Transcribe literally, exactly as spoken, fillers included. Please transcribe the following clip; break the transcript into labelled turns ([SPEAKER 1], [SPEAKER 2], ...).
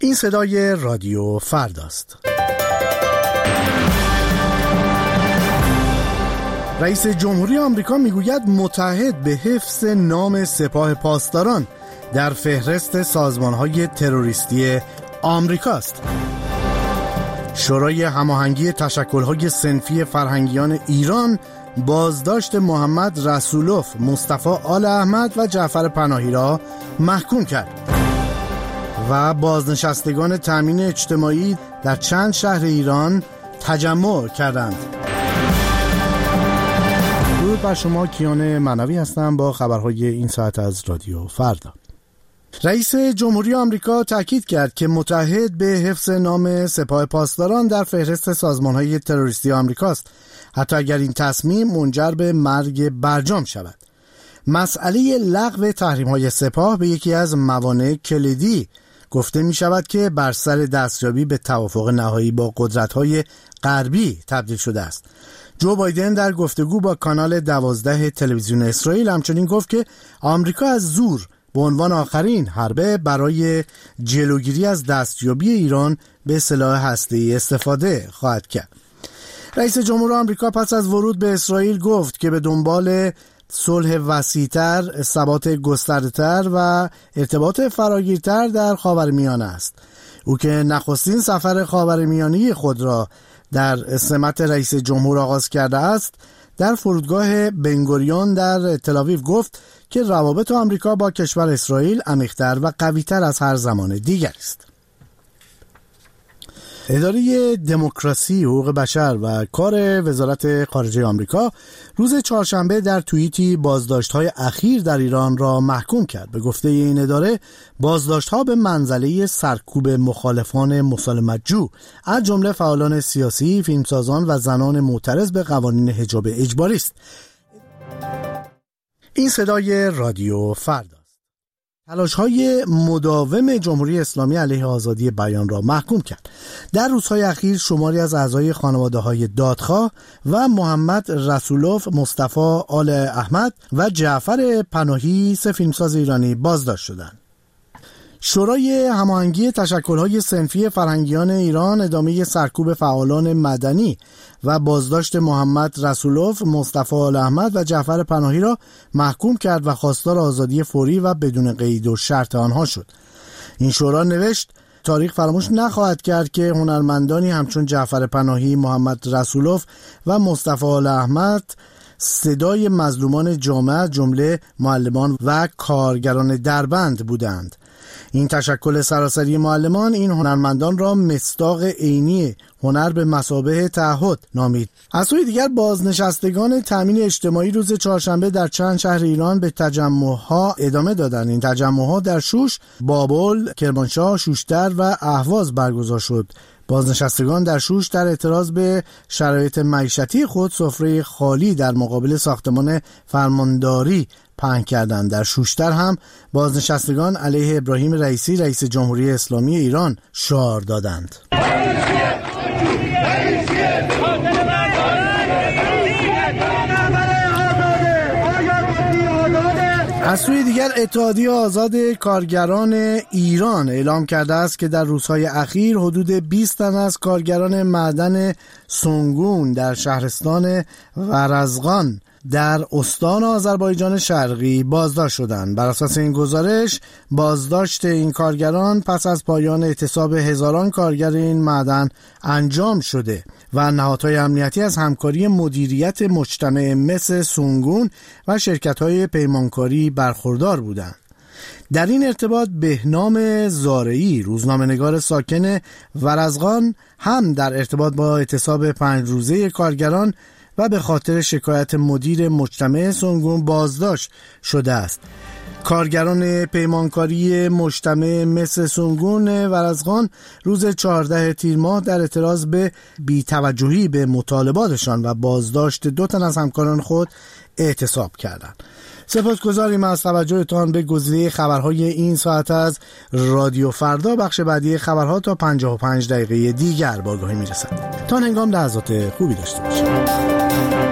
[SPEAKER 1] این صدای رادیو فرداست. رئیس جمهوری آمریکا میگوید متحد به حفظ نام سپاه پاسداران در فهرست سازمان‌های تروریستی آمریکاست. شورای هماهنگی تشکل‌های صنفی فرهنگیان ایران بازداشت محمد رسولوف، مصطفی آل احمد و جعفر پناهی را محکوم کرد و بازنشستگان تامین اجتماعی در چند شهر ایران تجمع کردند. درود بر شما، کیان معنوی هستم با خبرهای این ساعت از رادیو فردا. رئیس جمهوری آمریکا تاکید کرد که متحد به حفظ نام سپاه پاسداران در فهرست سازمان‌های تروریستی آمریکاست، حتی اگر این تصمیم منجر به مرگ برجام شود. مسئله لغو تحریم‌های سپاه به یکی از موانع کلیدی گفته می شود که بر سر دستیابی به توافق نهایی با قدرت‌های غربی تبدیل شده است. جو بایدن در گفتگو با کانال دوازده تلویزیون اسرائیل همچنین گفت که آمریکا از زور به عنوان آخرین حربه برای جلوگیری از دستیابی ایران به سلاح هسته‌ای استفاده خواهد کرد. رئیس جمهور آمریکا پس از ورود به اسرائیل گفت که به دنبال صلح وسیع‌تر، ثبات گسترده‌تر و ارتباط فراگیرتر در خاورمیانه است. او که نخستین سفر خاورمیانه خود را در سمت رئیس جمهور آغاز کرده است، در فرودگاه بنگوریون در تل‌آویو گفت که روابط آمریکا با کشور اسرائیل عمیق‌تر و قوی‌تر از هر زمان دیگر است. اداره دموکراسی، حقوق بشر و کار وزارت خارجه آمریکا روز چهارشنبه در توییتی بازداشت‌های اخیر در ایران را محکوم کرد. به گفته این اداره، بازداشت‌ها به منزله سرکوب مخالفان مسالمت‌جو از جمله فعالان سیاسی، فیلمسازان و زنان معترض به قوانین حجاب اجباری است. این صدای رادیو فردا. تلاش‌های مداوم جمهوری اسلامی علیه آزادی بیان را محکوم کرد. در روزهای اخیر شماری از اعضای خانواده‌های دادخواه و محمد رسولوف، مصطفی آل احمد و جعفر پناهی، سه فیلمساز ایرانی بازداشت شدند. شورای هماهنگی تشکل‌های صنفی فرهنگیان ایران ادامه سرکوب فعالان مدنی و بازداشت محمد رسولوف، مصطفی آل احمد و جعفر پناهی را محکوم کرد و خواستار آزادی فوری و بدون قید و شرط آنها شد. این شورا نوشت تاریخ فراموش نخواهد کرد که هنرمندانی همچون جعفر پناهی، محمد رسولوف و مصطفی آل احمد صدای مظلومان جامعه جمله معلمان و کارگران دربند بودند. این تشکل سراسری معلمان این هنرمندان را مصداق عینی هنر به مثابه تعهد نامید. از سوی دیگر بازنشستگان تامین اجتماعی روز چهارشنبه در چند شهر ایران به تجمعها ادامه دادند. این تجمعها در شوش، بابل، کرمانشاه، شوشتر و اهواز برگزار شد. بازنشستگان در شوش در اعتراض به شرایط معیشتی خود سفره خالی در مقابل ساختمان فرمانداری پهن کردند. در شوشتر هم بازنشستگان علیه ابراهیم رئیسی، رئیس جمهوری اسلامی ایران شعار دادند. از سوی دیگر اتحادیه آزاد کارگران ایران اعلام کرده است که در روزهای اخیر حدود بیست تن از کارگران معدن سنگون در شهرستان ورزقان در استان آذربایجان شرقی بازداشت شدند. بر اساس این گزارش، بازداشت این کارگران پس از پایان اعتصاب هزاران کارگر این معدن انجام شده و نهادهای امنیتی از همکاری مدیریت مجتمع مس سنگون و شرکت‌های پیمانکاری برخوردار بودند. در این ارتباط بهنام زارعی، روزنامه‌نگار ساکن ورزقان، هم در ارتباط با اعتصاب پنج روزه کارگران و به خاطر شکایت مدیر مجتمع سنگون بازداشت شده است. کارگران پیمانکاری مجتمع مس سنگون ورزقان روز چهاردهم تیر ماه در اعتراض به بی‌توجهی به مطالباتشان و بازداشت دو تن از همکاران خود اعتصاب کردند. سپاسگزاریم از توجهتان به گزیده خبرهای این ساعت از رادیو فردا. بخش بعدی خبرها تا پنجاه و پنج دقیقه دیگر با آگاهی میرسد. تا هنگام لحظات خوبی داشته باشید.